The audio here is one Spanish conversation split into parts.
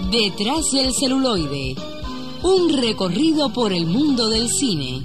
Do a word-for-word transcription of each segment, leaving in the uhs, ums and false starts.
Detrás del celuloide, un recorrido por el mundo del cine.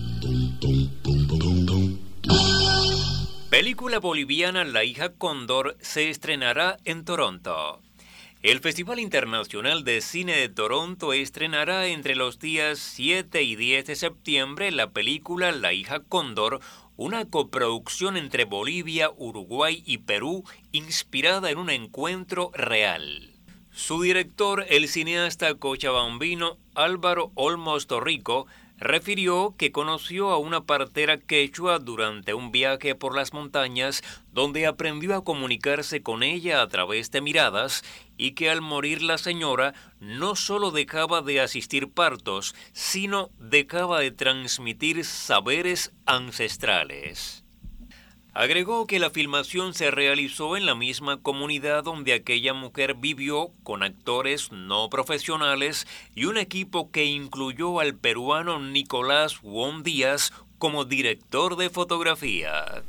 Película boliviana La hija Cóndor se estrenará en Toronto. El Festival Internacional de Cine de Toronto estrenará entre los días siete y diez de septiembre la película La hija Cóndor, una coproducción entre Bolivia, Uruguay y Perú, inspirada en un encuentro real. Su director, el cineasta cochabambino Álvaro Olmos Torrico, refirió que conoció a una partera quechua durante un viaje por las montañas, donde aprendió a comunicarse con ella a través de miradas, y que al morir la señora no solo dejaba de asistir partos, sino dejaba de transmitir saberes ancestrales. Agregó que la filmación se realizó en la misma comunidad donde aquella mujer vivió, con actores no profesionales y un equipo que incluyó al peruano Nicolás Won Díaz como director de fotografía.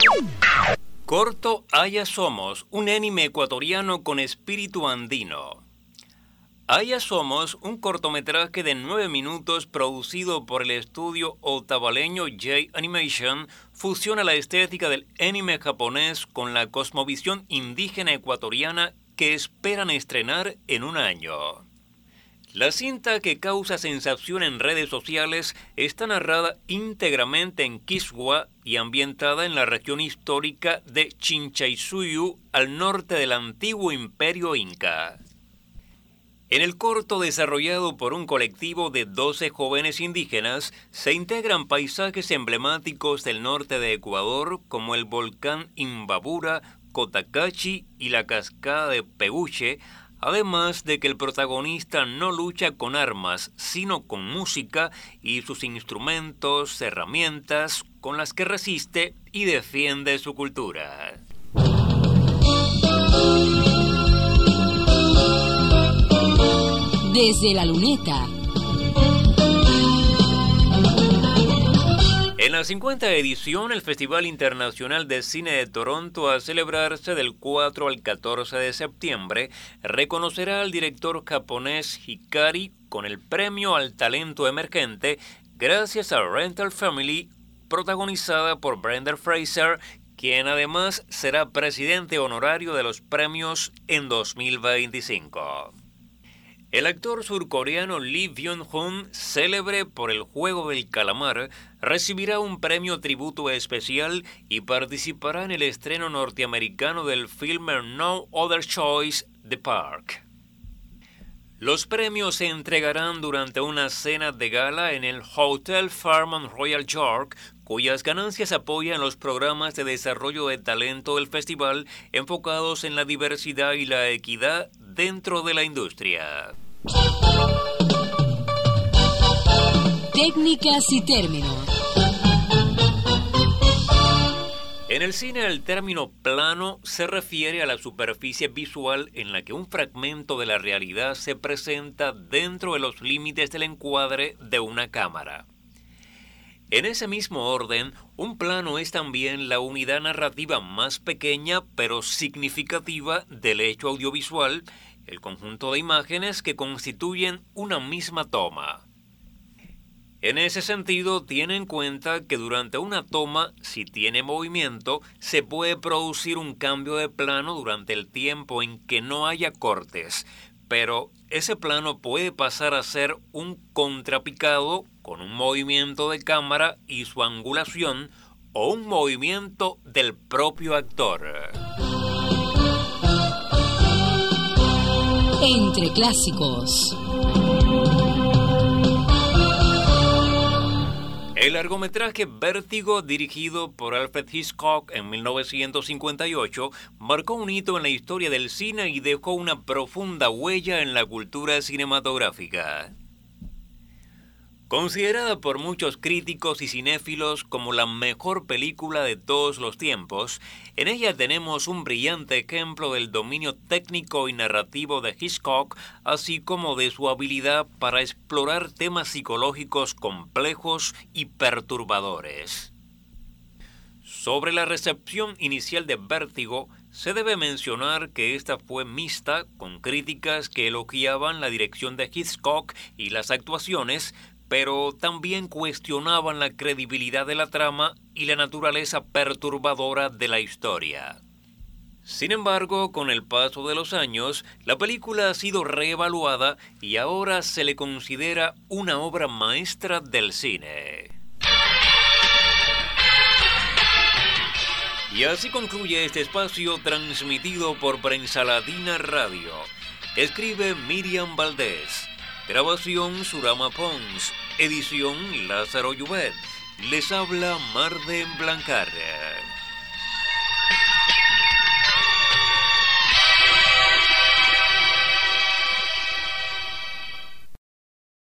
Corto Allá Somos, un anime ecuatoriano con espíritu andino. Allá Somos, un cortometraje de nueve minutos producido por el estudio otavaleño J Animation, fusiona la estética del anime japonés con la cosmovisión indígena ecuatoriana que esperan estrenar en un año. La cinta, que causa sensación en redes sociales, está narrada íntegramente en Quechua y ambientada en la región histórica de Chinchaysuyu, al norte del antiguo imperio inca. En el corto, desarrollado por un colectivo de doce jóvenes indígenas, se integran paisajes emblemáticos del norte de Ecuador como el volcán Imbabura, Cotacachi y la cascada de Pehuche, además de que el protagonista no lucha con armas, sino con música y sus instrumentos, herramientas, con las que resiste y defiende su cultura. Desde la luneta. En la cincuenta edición, el Festival Internacional de Cine de Toronto, a celebrarse del cuatro al catorce de septiembre, reconocerá al director japonés Hikari con el premio al talento emergente gracias a Rental Family, protagonizada por Brendan Fraser, quien además será presidente honorario de los premios en dos mil veinticinco. El actor surcoreano Lee Byung-hun, célebre por El juego del calamar, recibirá un premio tributo especial y participará en el estreno norteamericano del filme No Other Choice, The Park. Los premios se entregarán durante una cena de gala en el Hotel Fairmont Royal York, cuyas ganancias apoyan los programas de desarrollo de talento del festival enfocados en la diversidad y la equidad dentro de la industria. Técnicas y términos. En el cine, el término plano se refiere a la superficie visual en la que un fragmento de la realidad se presenta dentro de los límites del encuadre de una cámara. En ese mismo orden, un plano es también la unidad narrativa más pequeña pero significativa del hecho audiovisual, el conjunto de imágenes que constituyen una misma toma. En ese sentido, tiene en cuenta que durante una toma, si tiene movimiento, se puede producir un cambio de plano durante el tiempo en que no haya cortes, pero ese plano puede pasar a ser un contrapicado con un movimiento de cámara y su angulación, o un movimiento del propio actor. Entre clásicos. El largometraje Vértigo, dirigido por Alfred Hitchcock en mil novecientos cincuenta y ocho, marcó un hito en la historia del cine y dejó una profunda huella en la cultura cinematográfica. Considerada por muchos críticos y cinéfilos como la mejor película de todos los tiempos, en ella tenemos un brillante ejemplo del dominio técnico y narrativo de Hitchcock, así como de su habilidad para explorar temas psicológicos complejos y perturbadores. Sobre la recepción inicial de Vértigo, se debe mencionar que esta fue mixta, con críticas que elogiaban la dirección de Hitchcock y las actuaciones, pero también cuestionaban la credibilidad de la trama y la naturaleza perturbadora de la historia. Sin embargo, con el paso de los años, la película ha sido reevaluada y ahora se le considera una obra maestra del cine. Y así concluye este espacio transmitido por Prensaladina Radio. Escribe Miriam Valdés. Grabación Surama Pons. Edición Lázaro Llubet. Les habla Marden Blancar.